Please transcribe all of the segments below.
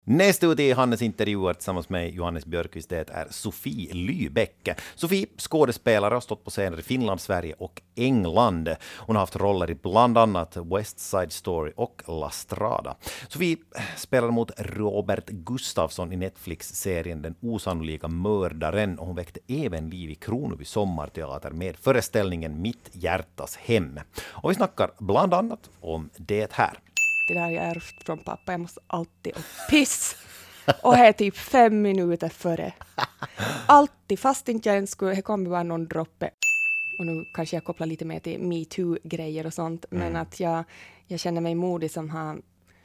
Nästa ut i Hannes intervjuer tillsammans med Johannes Björkqvist, det är Sofie Lybäck. Sofie, skådespelare, har stått på scener i Finland, Sverige och England. Hon har haft roller i bland annat West Side Story och La Strada. Sofie spelar mot Robert Gustafsson i Netflix-serien Den osannolika mördaren, och hon väckte även liv i Kronoby sommarteater med föreställningen Mitt hjärtas hem. Och vi snackar bland annat om det här. Det där jag ärvt från pappa. Jag måste alltid och piss. Och det är typ 5 minuter före. Alltid, fast inte jag ens skulle, det kommer bara någon droppe. Och nu kanske jag kopplar lite mer till MeToo-grejer och sånt. Men att jag känner mig modig som har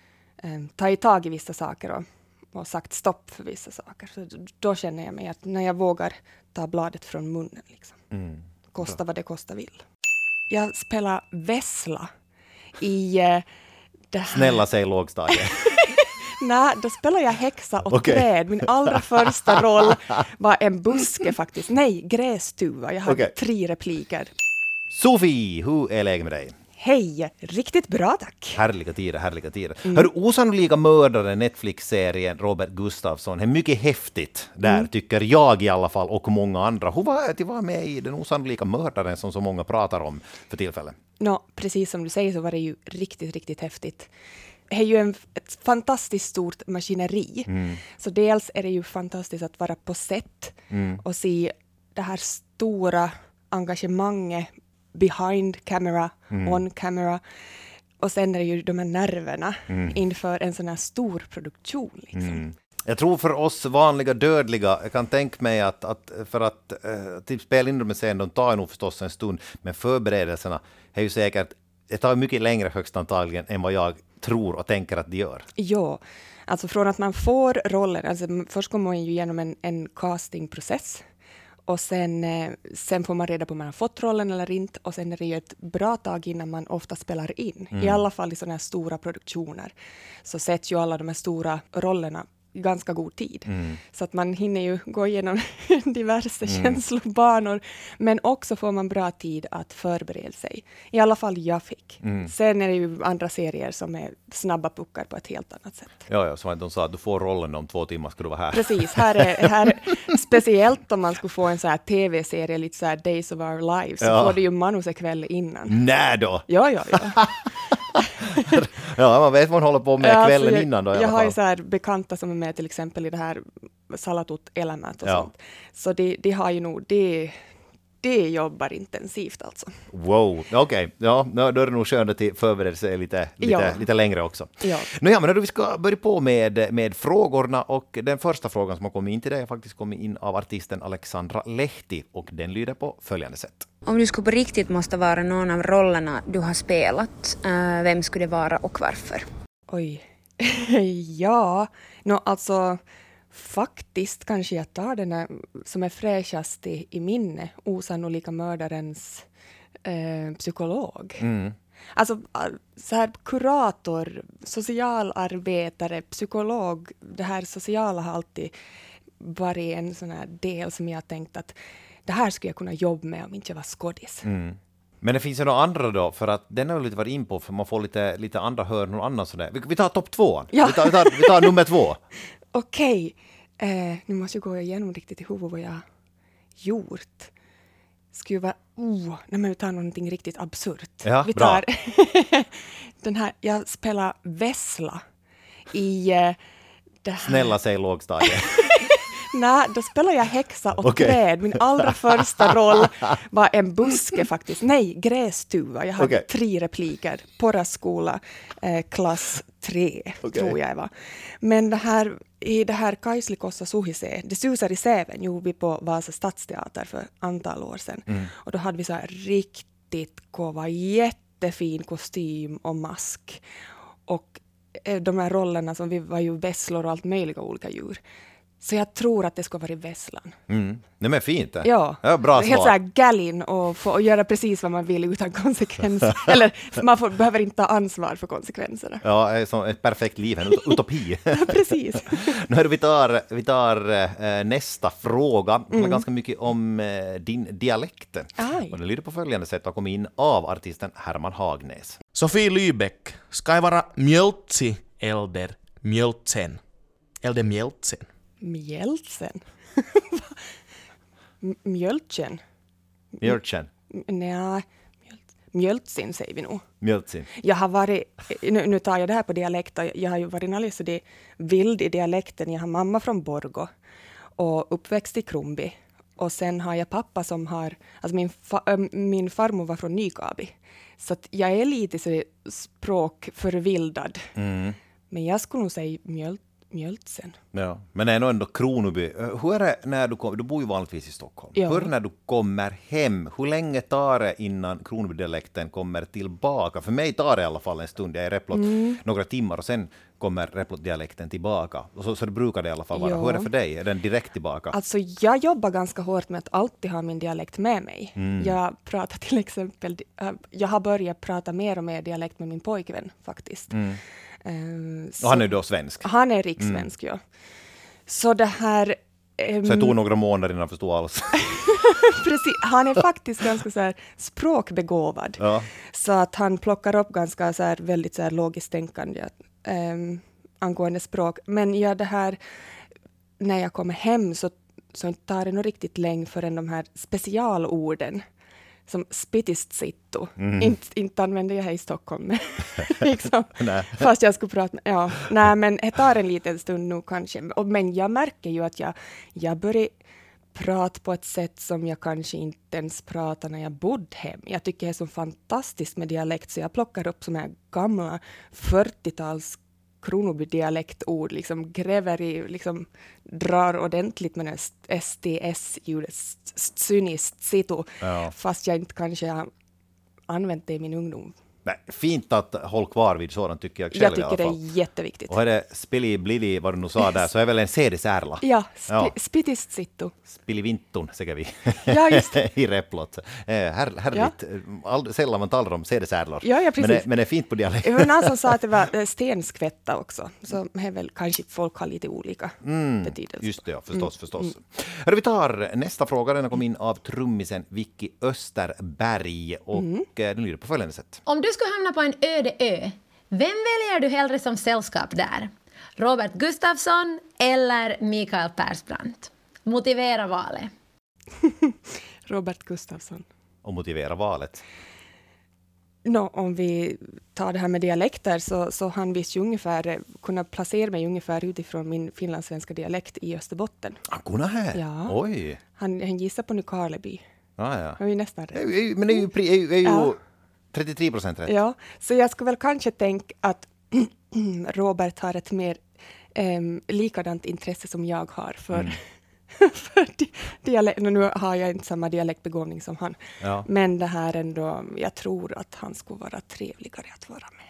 tagit tag i vissa saker och sagt stopp för vissa saker. Så då känner jag mig att när jag vågar ta bladet från munnen. Liksom. Kosta vad det kosta vill. Jag spelar Vessla i... Snälla, säg lågstadiet. Nej, då spelar jag häxa och träd. Min allra första roll var en buske faktiskt. Nej, grästuva. Jag hade 3 repliker. Sofie, hur är läget med dig? Hej, riktigt bra tack. Härliga tider. Hör, osannolika mördare, Netflix-serien Robert Gustafsson, är mycket häftigt där, tycker jag i alla fall, och många andra. Hur var det att vara med i den osannolika mördaren som så många pratar om för tillfället? Precis som du säger så var det ju riktigt häftigt. Det är ju ett fantastiskt stort maskineri. Så dels är det ju fantastiskt att vara på set och se det här stora engagemanget behind camera, on camera. Och sen är det ju de här nerverna inför en sån här stor produktion. Liksom. Jag tror för oss vanliga dödliga, jag kan tänka mig att för att typ spela in de scenen, de tar nog förstås en stund, men förberedelserna är ju säkert, det tar mycket längre högst antagligen än vad jag tror och tänker att det gör. Ja, alltså från att man får rollen, alltså först kommer man ju igenom en castingprocess. Och sen får man reda på om man har fått rollen eller inte. Och sen är det ju ett bra tag innan man ofta spelar in. I alla fall i sådana här stora produktioner. Så sätts ju alla de här stora rollerna i ganska god tid. Så att man hinner ju gå igenom diverse känslobanor. Men också får man bra tid att förbereda sig. I alla fall jag fick. Sen är det ju andra serier som är snabba puckar på ett helt annat sätt. Ja, som de sa, att du får rollen om 2 timmar ska du vara här. Precis, här speciellt om man skulle få en så här tv-serie, lite så här Days of Our Lives, så får du ju manus en kväll innan. Nej då! Ja. Ja, man vet vad man håller på med kvällen innan då. Jag har ju så här bekanta som är med till exempel i det här Salatut Elämät och sånt. Så det har ju nog, det jobbar intensivt alltså. Wow, okej. Ja, då är det nog skönt att förbereda sig lite längre också. Ja. Men vi ska börja på med frågorna, och den första frågan som har kommit in till dig har faktiskt kommit in av artisten Alexandra Lehti, och den lyder på följande sätt. Om du skulle på riktigt måste vara någon av rollerna du har spelat, vem skulle det vara och varför? Oj. Alltså faktiskt kanske jag tar den här som är fräschast i minne, osannolika mördarens psykolog. Alltså så här kurator, socialarbetare, psykolog, det här sociala har alltid varit en sån här del som jag tänkt att det här skulle jag kunna jobba med om inte jag var skådis. Men det finns ju några andra då, för att den har vi lite varit in på, för man får lite andra hör, någon annan sådär. Vi tar topp 2. Ja. Vi tar nummer 2. Okej. Nu måste jag gå igenom riktigt i huvudet vad jag har gjort. Skulle vara... vi tar någonting riktigt absurt. Ja, vi tar den här... Jag spelar Vessla i det här... Snälla, säg lågstadiet. Nej, då spelar jag häxa och träd. Min allra första roll var en buske faktiskt. Nej, grästuva. Jag hade 3 repliker. Porraskola, klass 3, tror jag var. Men i det här Kaislikossa Suhise, det susar i säven, gjorde vi på Vasa stadsteater för antal år sedan. Och då hade vi så här riktigt kova, jättefin kostym och mask. Och de här rollerna som vi var ju vesslor och allt möjliga olika djur. Så jag tror att det ska vara Vesslan. Nej, men fint. Ja, bra svar. Helt så här gallin och få göra precis vad man vill utan konsekvenser. Eller man behöver inte ta ansvar för konsekvenserna. Ja, som ett perfekt liv, en utopi. Precis. Nu vi tar nästa fråga. Det handlar ganska mycket om din dialekt. Och den lyder på följande sätt och kom in av artisten Herman Hagnäs. Sofie Lybäck, ska jag vara mjöltsi eller mjöltsen? Eller mjältsen? Mjältsen? Mjöltsen? Mjöltsen? Nej, mjöltsin säger vi nog. Mjöltsin. Jag har varit, nu tar jag det här på dialekt, och jag har ju varit alldeles så vild i dialekten. Jag har mamma från Borgå och uppväxt i Krumbi. Och sen har jag pappa som har, alltså min farmor var från Nykabi. Så att jag är lite så språkförvildad. Men jag skulle nog säga mjöltsen. Ja, men det är nog ändå Kronoby. Hur är det när du bor ju vanligtvis i Stockholm. Ja. Hur är det när du kommer hem? Hur länge tar det innan Kronoby-dialekten kommer tillbaka? För mig tar det i alla fall en stund. Jag är i Replot några timmar och sen kommer Replot-dialekten tillbaka. Och så det brukar det i alla fall vara. Ja. Hur är det för dig? Är den direkt tillbaka? Alltså jag jobbar ganska hårt med att alltid ha min dialekt med mig. Jag pratar till exempel, jag har börjat prata mer och mer dialekt med min pojkvän faktiskt. Och han är då svensk. Han är rikssvensk, ja. Så det här... Så det tog några månader innan han förstod alls. Precis, han är faktiskt ganska så här språkbegåvad. Ja. Så att han plockar upp ganska så här, väldigt så här logiskt tänkande angående språk. Men ja, det här, när jag kommer hem så tar det nog riktigt länge förrän de här specialorden som spitist sitto. Inte använder jag här i Stockholm. liksom. Fast jag skulle prata med, ja. Nej, men det tar en liten stund nu kanske. Men jag märker ju att jag börjar prata på ett sätt som jag kanske inte ens pratade när jag bodde hem. Jag tycker det är så fantastiskt med dialekt, så jag plockar upp såna här gamla 40-tals Kronoby-dialektord, liksom gräver i, liksom drar ordentligt med STS-ljudet, synist, sito, fast jag inte kanske har använt det i min ungdom. Nej, fint att hålla kvar vid sådant tycker jag själv. Jag tycker det är jätteviktigt. Och är det spili blili, vad du nu sa där, så är väl en CD-särla. Ja, spitist sitto. Spilivintun, säger vi. Ja, just det. I Replot. Härligt. Sällan man talar om CD-särlor. Ja, precis. Men det är fint på dialekt. Det var någon som sa att det var stenskvätta också. Så är väl kanske folk har lite olika betydelser. Just det, ja, förstås. Hörru, vi tar nästa fråga. Den har kommit in av trummisen Vicky Österberg. Och den lyder på följande sätt. Om du skulle hamna på en öde ö, vem väljer du hellre som sällskap där? Robert Gustafsson eller Mikael Persbrandt? Motivera valet. Robert Gustafsson. Och motivera valet. Om vi tar det här med dialekter så han visste ju ungefär kunna placera mig ungefär utifrån min finlandssvenska dialekt i Österbotten. Kunna här? Ja. Oj. Han gissar på Nykarleby. Ja. Det var ju nästan rätt. Men det är ju 33% rätt. Ja, så jag skulle väl kanske tänka att Robert har ett mer likadant intresse som jag har för dialekt. Nu har jag inte samma dialektbegåvning som han. Ja. Men det här ändå, jag tror att han skulle vara trevligare att vara med.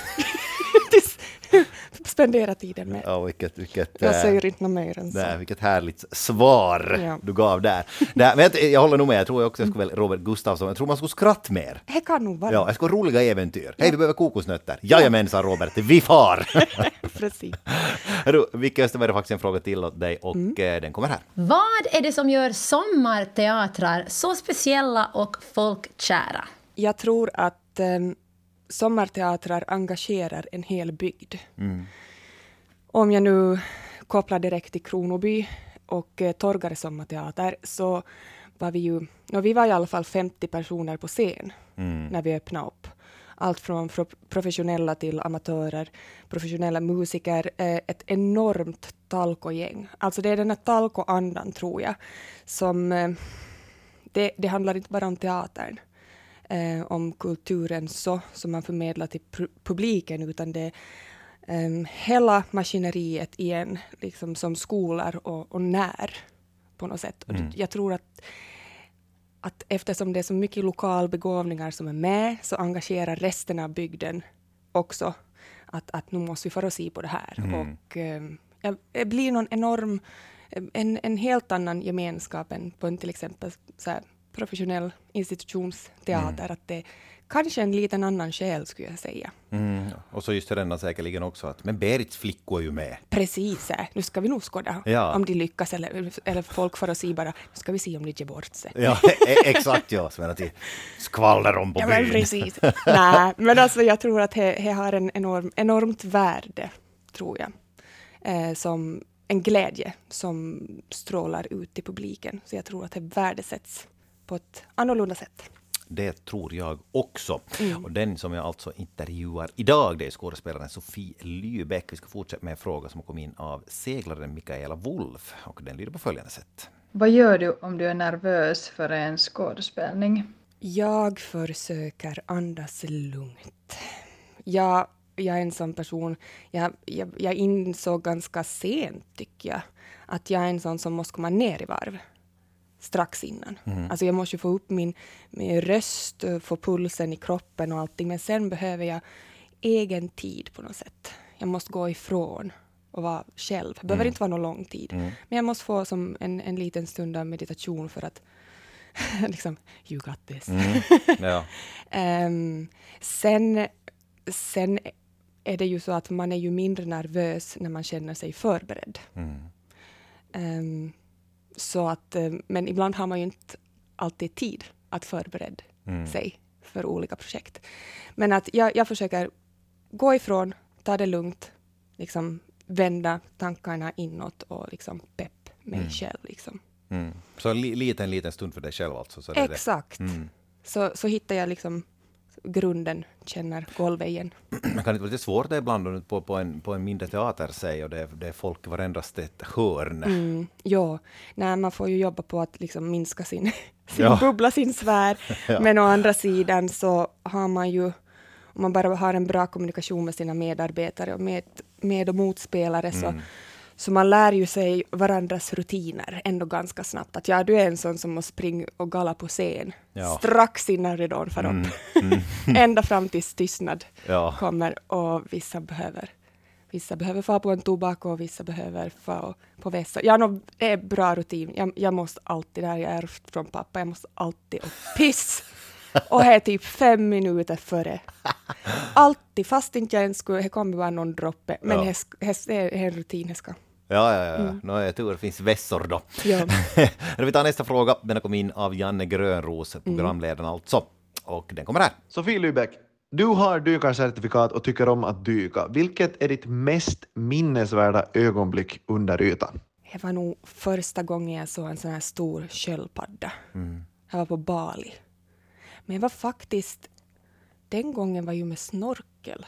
Spendera tiden med. Ja, vilket, jag säger inte något mer än så. Nej, vilket härligt svar du gav där. Men jag håller nog med, jag tror också jag skulle väl Robert Gustafsson. Jag tror man skulle skratta mer. Det kan nog vara. Ja, jag skulle roliga äventyr. Hej, vi behöver kokosnötter. Jajamensan Robert, vi far! Precis. Vicky Österberg har faktiskt en fråga till åt dig och den kommer här. Vad är det som gör sommarteatrar så speciella och folkkära? Jag tror att sommarteatrar engagerar en hel bygd. Om jag nu kopplar direkt till Kronoby och Torgare sommarteater, så var vi var i alla fall 50 personer på scen när vi öppnade upp. Allt från professionella till amatörer, professionella musiker, ett enormt talkogäng. Alltså det är den här talkoandan, tror jag, som det handlar inte bara om teatern. Om kulturen som man förmedlar till publiken, utan det hela maskineriet igen, liksom som skolar och när på något sätt. Och jag tror att eftersom det är så mycket lokalbegåvningar som är med, så engagerar resten av bygden också att nu måste vi få se på det här. Och det blir någon enorm, en helt annan gemenskap än på en till exempel så här professionell institutionsteater, att det kanske en liten annan själ, skulle jag säga. Och så just det denna säkerligen också att men Berits flickor är ju med. Precis, nu ska vi nog skåda om de lyckas eller folk får se bara, nu ska vi se om de ger bort sig. Ja, exakt, ja, så till skvaller om på byn. Ja, precis. Nej, men alltså jag tror att det har en enormt värde, tror jag. som en glädje som strålar ut till publiken. Så jag tror att det värdesätts på ett annorlunda sätt. Det tror jag också. Och den som jag alltså intervjuar idag, det är skådespelaren Sofie Lybeck. Vi ska fortsätta med en fråga som kom in av seglaren Mikaela Wolf. Och den lyder på följande sätt. Vad gör du om du är nervös för en skådespelning? Jag försöker andas lugnt. Jag är en sån person, jag insåg ganska sent tycker jag, att jag är en sån som måste komma ner i varv strax innan. Alltså jag måste få upp min röst, få pulsen i kroppen och allting, men sen behöver jag egen tid på något sätt. Jag måste gå ifrån och vara själv. Det behöver inte vara någon lång tid. Men jag måste få som en liten stund av meditation för att liksom, you got this. Ja. Sen är det ju så att man är ju mindre nervös när man känner sig förberedd. Så att, men ibland har man ju inte alltid tid att förbereda sig för olika projekt. Men att jag försöker gå ifrån, ta det lugnt, liksom vända tankarna inåt och liksom pepp mig själv. Liksom. Så en liten stund för dig själv alltså? Så exakt. Så hittar jag liksom grunden, känner golvet igen. Man kan inte vara lite svårt det ibland på en mindre teater säg, och det är folk i varendras ett hörn. Ja, nej, man får ju jobba på att liksom minska sin bubbla, sin sfär. Ja. Men å andra sidan så har man ju, om man bara har en bra kommunikation med sina medarbetare och med och motspelare så man lär ju sig varandras rutiner ändå ganska snabbt. Att du är en sån som måste springa och galla på scen. Ja. Strax innan ridån far upp. Ända fram tills tystnad kommer. Och vissa behöver få på en tobak och vissa behöver få på vässa. Det är bra rutin. Jag måste alltid, där jag är från pappa, jag måste alltid och piss. Och det är typ 5 minuter före. Alltid, fast inte jag ens skulle, det kommer bara någon droppe. Men det är en rutin jag ska. Ja. Jag tror det finns vässor då. Ja. Vi tar nästa fråga. Den har kommit in av Janne Grönros, programledaren alltså. Och den kommer här. Sofie Lybeck, du har dykarcertifikat och tycker om att dyka. Vilket är ditt mest minnesvärda ögonblick under ytan? Det var nog första gången jag såg en sån här stor sköldpadda. Jag var på Bali. Men jag var faktiskt, den gången var ju med snorkel.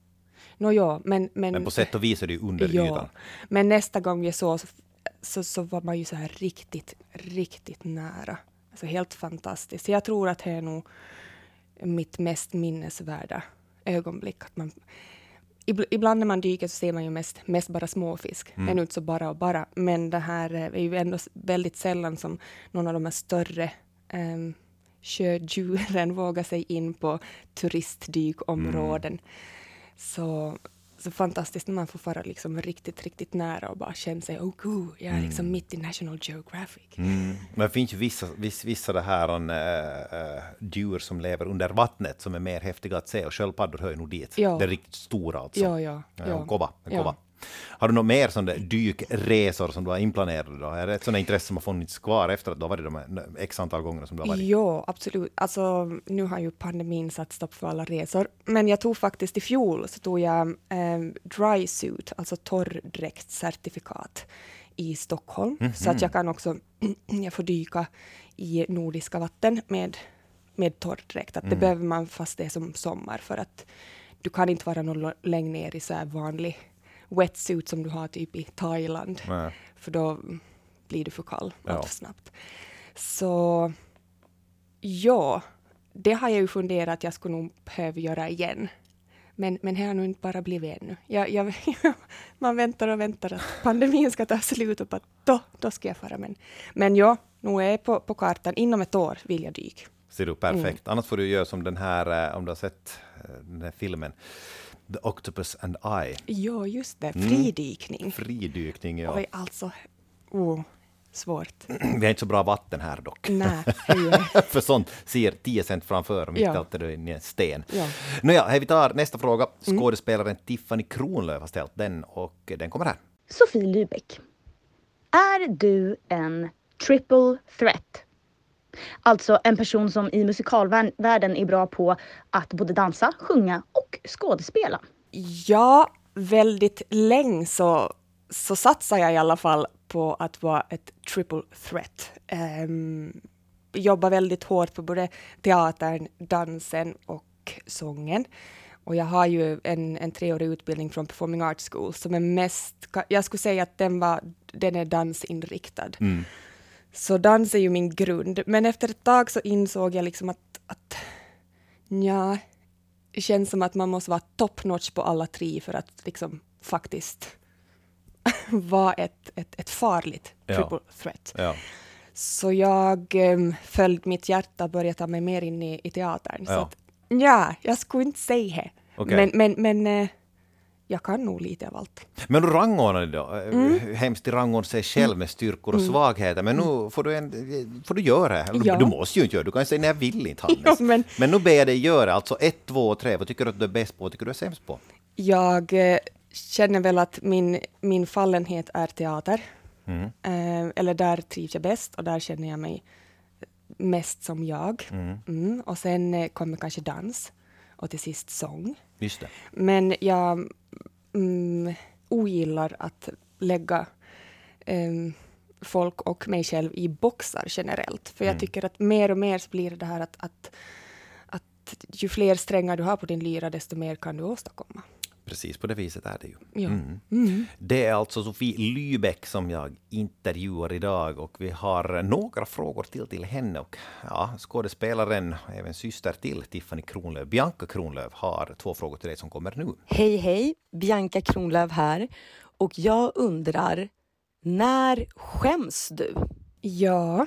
Men på sätt och vis är det ju under ytan. Men nästa gång jag såg så var man ju så här riktigt, riktigt nära. Alltså helt fantastiskt. Så jag tror att det är nog mitt mest minnesvärda ögonblick. Att ibland när man dyker så ser man ju mest bara småfisk. Det är nog inte så bara. Men det här är ju ändå väldigt sällan som någon av de här större sjödjuren vågar sig in på turistdykområden. Så fantastiskt när man får fara liksom riktigt, riktigt nära och bara känna sig, jag är liksom mitt i National Geographic. Men det finns ju vissa det här djur som lever under vattnet som är mer häftiga att se, och sköldpaddor hör ju nog dit. Ja. Det är riktigt stora alltså. Ja. Kobba. Har du något mer sådana dykresor som du har inplanerade då? Är det ett sådant intresse som har funnits kvar efter att du har varit de x antal gånger som du har varit? Ja, absolut. Alltså, nu har ju pandemin satt stopp för alla resor. Men jag tog faktiskt i fjol så tog jag dry suit, alltså torrdräktscertifikat i Stockholm. Så att jag kan också jag får dyka i nordiska vatten med torrdräkt. Att det behöver man fast det är som sommar, för att du kan inte vara någon längre ner i så här vanlig wetsuit som du har typ i Thailand. Nej. För då blir du för kall för snabbt. Så det har jag ju funderat att jag skulle nog behöva göra igen. Men det har nog inte bara blivit ännu. Man väntar och väntar att pandemin ska ta slut och att då ska jag fara. Men nu är jag på kartan. Inom ett år vill jag dyka. Ser du, perfekt. Annars får du göra som den här, om du har sett den här filmen, The Octopus and I. Ja, just det. Fridykning. Fridykning, ja. Oj, alltså. Svårt. Vi har inte så bra vatten här dock. Nej. För sånt ser 10 cent framför och mitt alltid i en sten. Ja. Nåja, vi tar nästa fråga. Skådespelaren Tiffany Kronlöf har ställt den, och den kommer här. Sofie Lybeck. Är du en triple threat? Alltså en person som i musikalvärlden är bra på att både dansa, sjunga och skådespela. Ja, väldigt länge så så satsar jag i alla fall på att vara ett triple threat. Jobbar väldigt hårt på både teatern, dansen och sången. Och jag har ju en 3-årig utbildning från Performing Arts School som är mest, jag skulle säga att den är dansinriktad. Så dans är ju min grund. Men efter ett tag så insåg jag liksom att det känns som att man måste vara top notch på alla 3 för att liksom faktiskt vara ett farligt triple threat. Ja. Så jag följde mitt hjärta och började ta mig mer in i teatern. Så att, jag skulle inte säga det. Okay. Men jag kan nog lite av allt. Men du rangordnar då? Hemskt i rangordna sig själv med styrkor och svagheter. Men nu får du göra det. Ja. Du måste ju inte göra det. Du kan säga nej, jag vill inte, Hannes. Men nu ber jag dig göra. Alltså 1, 2, 3. Vad tycker du att du är bäst på? Vad tycker du är sämst på? Jag känner väl att min fallenhet är teater. Eller där trivs jag bäst. Och där känner jag mig mest som jag. Och sen kommer kanske dans. Och till sist sång. Just det. Men jag ogillar att lägga folk och mig själv i boxar generellt. För jag tycker att mer och mer så blir det här att ju fler strängar du har på din lyra, desto mer kan du åstadkomma. Precis, på det viset är det ju. Ja. Det är alltså Sofie Lybeck som jag intervjuar idag och vi har några frågor till henne och skådespelaren, även syster till Tiffany Kronlöf, Bianca Kronlöf, har 2 frågor till dig som kommer nu. Hej, Bianca Kronlöf här och jag undrar, när skäms du? Ja.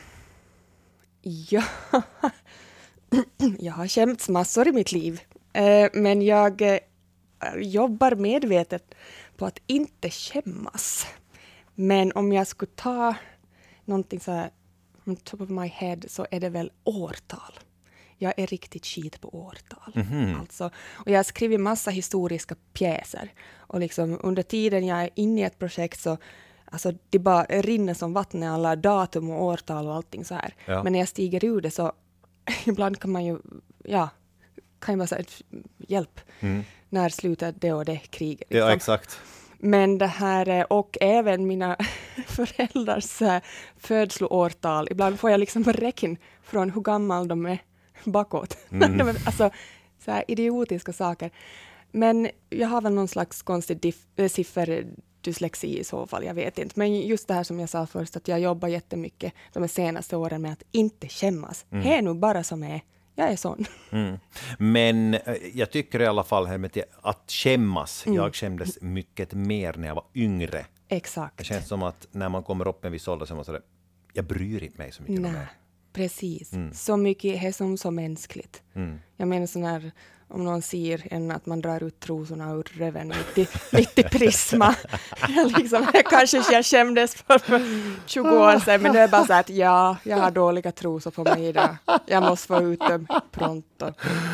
Jag har skämts massor i mitt liv, men jag jobbar medvetet på att inte skämmas. Men om jag skulle ta någonting så här on top of my head så är det väl årtal. Jag är riktigt skit på årtal. Alltså, och jag har skrivit massa historiska pjäser. Och liksom under tiden jag är inne i ett projekt så alltså, det bara rinner som vatten i alla datum och årtal och allting så här. Ja. Men när jag stiger ur det så ibland kan man ju kan vara så här, hjälp. När slutar det och det kriget. Liksom. Ja, exakt. Men det här, och även mina föräldrars födsloårtal. Ibland får jag liksom räkna från hur gammal de är bakåt. Alltså, så här idiotiska saker. Men jag har väl någon slags konstig sifferdyslexi i så fall, jag vet inte. Men just det här som jag sa först, att jag jobbar jättemycket de senaste åren med att inte skämmas. Det är nog bara som är. Jag är sån. Men jag tycker i alla fall här med att skämmas. Jag skämdes mycket mer när jag var yngre. Exakt. Det känns som att när man kommer upp en viss ålder så måste jag bryr inte mig så mycket. Nej, precis. Så mycket är som mänskligt. Jag menar sån här, om någon säger att man drar ut trosorna ur röven lite prisma. Kanske jag skämdes för 20 år sedan, men det är bara så att jag har dåliga trosor på mig idag. Jag måste få ut dem pronto.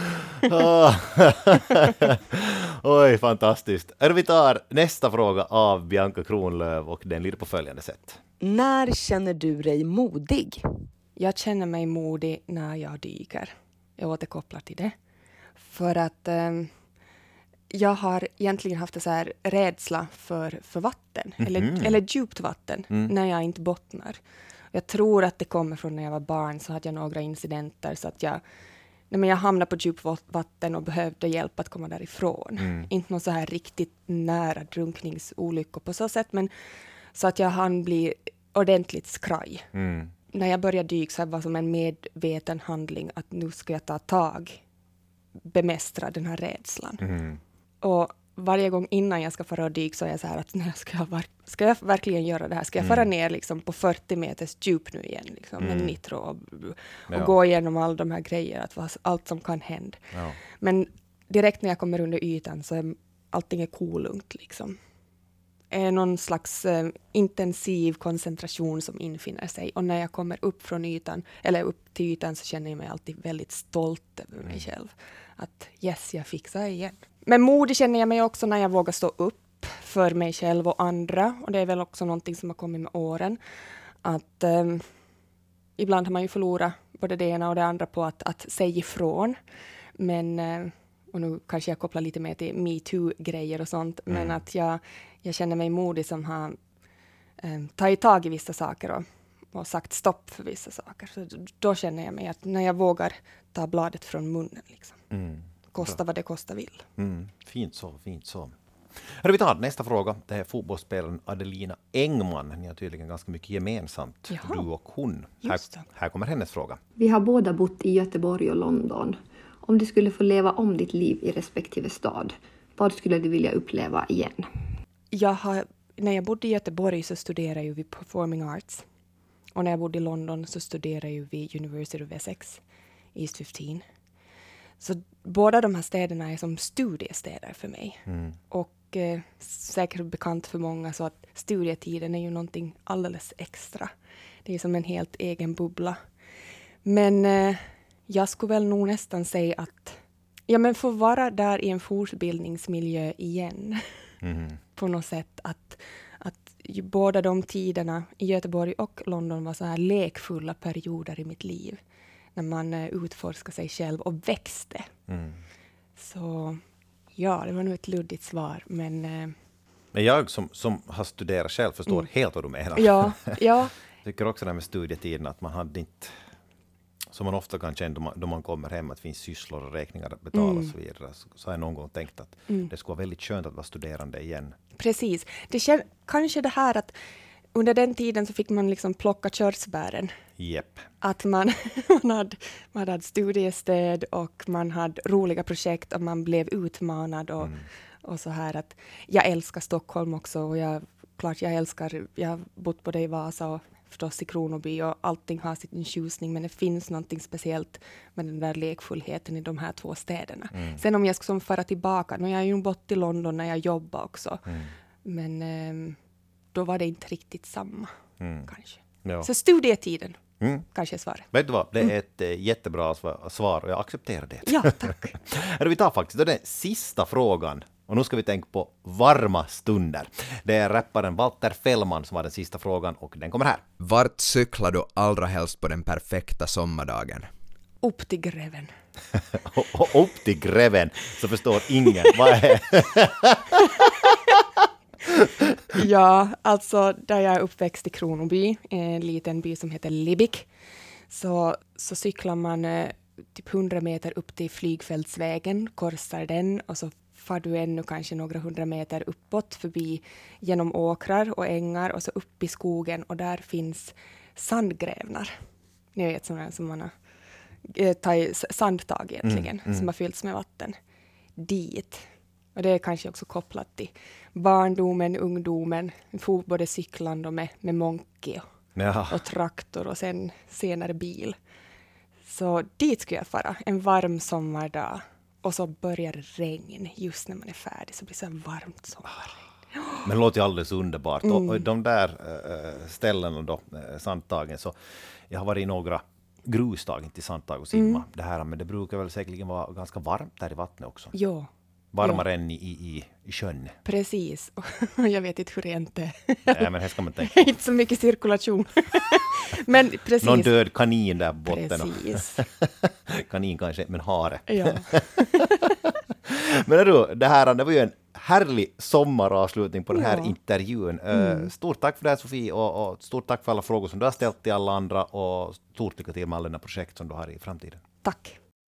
Oj, fantastiskt. Vi tar nästa fråga av Bianca Kronlöf och den lyder på följande sätt. När känner du dig modig? Jag känner mig modig när jag dyker. Jag återkopplar till det. För att jag har egentligen haft en så här rädsla för vatten. Eller djupt vatten när jag inte bottnar. Jag tror att det kommer från när jag var barn, så hade jag några incidenter så att jag hamnade på djupt vatten och behövde hjälp att komma därifrån. Inte någon så här riktigt nära drunkningsolyckor på så sätt, men så att jag hann bli ordentligt skraj. När jag började dyka så var det som en medveten handling att nu ska jag ta tag, bemästra den här rädslan. Och varje gång innan jag ska fara och dyka så är jag så här att ska jag verkligen göra det här? Ska jag fara ner liksom på 40 meters djup nu igen liksom, med nitro och gå igenom alla de här grejerna, allt som kan hända. Ja. Men direkt när jag kommer under ytan så är allting kolugnt liksom. Är någon slags intensiv koncentration som infinner sig. Och när jag kommer upp från ytan, eller upp till ytan, så känner jag mig alltid väldigt stolt över mig själv. Att yes, jag fixar igen. Men modig känner jag mig också när jag vågar stå upp för mig själv och andra. Och det är väl också någonting som har kommit med åren. Att ibland har man ju förlorat både det ena och det andra på att säga ifrån. Men, och nu kanske jag kopplar lite mer till MeToo-grejer och sånt. Men att jag känner mig modig som har tagit tag i vissa saker och sagt stopp för vissa saker. Så då känner jag mig att när jag vågar ta bladet från munnen. Liksom. Kosta vad det kosta vill. Fint så, fint så. Vi tar nästa fråga. Det är fotbollsspelaren Adelina Engman. Ni har tydligen ganska mycket gemensamt, du och hon. Här kommer hennes fråga. Vi har båda bott i Göteborg och London. Om du skulle få leva om ditt liv i respektive stad, vad skulle du vilja uppleva igen? När jag bodde i Göteborg så studerade jag vid Performing Arts. Och när jag bodde i London så studerade jag vid University of Essex, East 15. Så båda de här städerna är som studiestäder för mig. Och säkert bekant för många så att studietiden är ju någonting alldeles extra. Det är som en helt egen bubbla. Men jag skulle väl nog nästan säga att få vara där i en fortbildningsmiljö igen. På något sätt att båda de tiderna i Göteborg och London var så här lekfulla perioder i mitt liv. När man utforskade sig själv och växte. Så ja, det var nog ett luddigt svar. Men jag som har studerat själv förstår helt vad du menar. Ja. Jag tycker också det här med studietiden att man hade inte, som man ofta kan känna då man kommer hem, att det finns sysslor och räkningar att betala och så vidare. Så har jag någon gång tänkt att det skulle vara väldigt skönt att vara studerande igen. Precis. Kanske det här att under den tiden så fick man liksom plocka körsbären. Yep. Att man hade studiestöd och man hade roliga projekt och man blev utmanad och så här att jag älskar Stockholm också och jag har bott både i Vasa och förstås i Kronoby och allting har sin tjusning, men det finns någonting speciellt med den där lekfullheten i de här två städerna. Sen om jag ska fara tillbaka, jag har ju bott i London när jag jobbade också, men då var det inte riktigt samma kanske. Ja. Så studietiden kanske är svaret. Vet du vad, det är ett jättebra svar och jag accepterar det. Ja, tack. Vi tar faktiskt den sista frågan. Och nu ska vi tänka på varma stunder. Det är rapparen Walter Fellman som har den sista frågan och den kommer här. Vart cyklar du allra helst på den perfekta sommardagen? Upp till Greven. Upp till Greven, så förstår ingen. Vad är Ja, alltså där jag är uppväxt i Kronoby, en liten by som heter Libik, så cyklar man typ 100 meter upp till flygfältsvägen, korsar den och så far du ännu kanske några 100 meter uppåt förbi genom åkrar och ängar och så upp i skogen och där finns sandgrävnar. Ni vet sådana som man har tagit sandtag egentligen, som har fyllts med vatten. Dit. Och det är kanske också kopplat till barndomen, ungdomen, både cyklande och med monkey och traktor och sen senare bil. Så dit skulle jag fara, en varm sommardag. Och så börjar det regn just när man är färdig, så blir det så varmt sommarregn. Men det låter ju alldeles underbart. Och de där ställena då, sandtagen, så jag har varit i några grustag, inte i sandtag och simma. Det här, men det brukar väl säkerligen vara ganska varmt där i vattnet också. Ja. Varmare än i sjön. Precis. Och jag vet inte hur rent det är. Nej, men här ska man tänka. Inte så mycket cirkulation. Men precis. Någon död kanin där på botten. Precis. Kanin kanske, men hare. Ja. Men det var ju en härlig sommaravslutning på den här intervjun. Stort tack för det här, Sofie, och stort tack för alla frågor som du har ställt till alla andra och stort lycka till med alla dina projekt som du har i framtiden. Tack.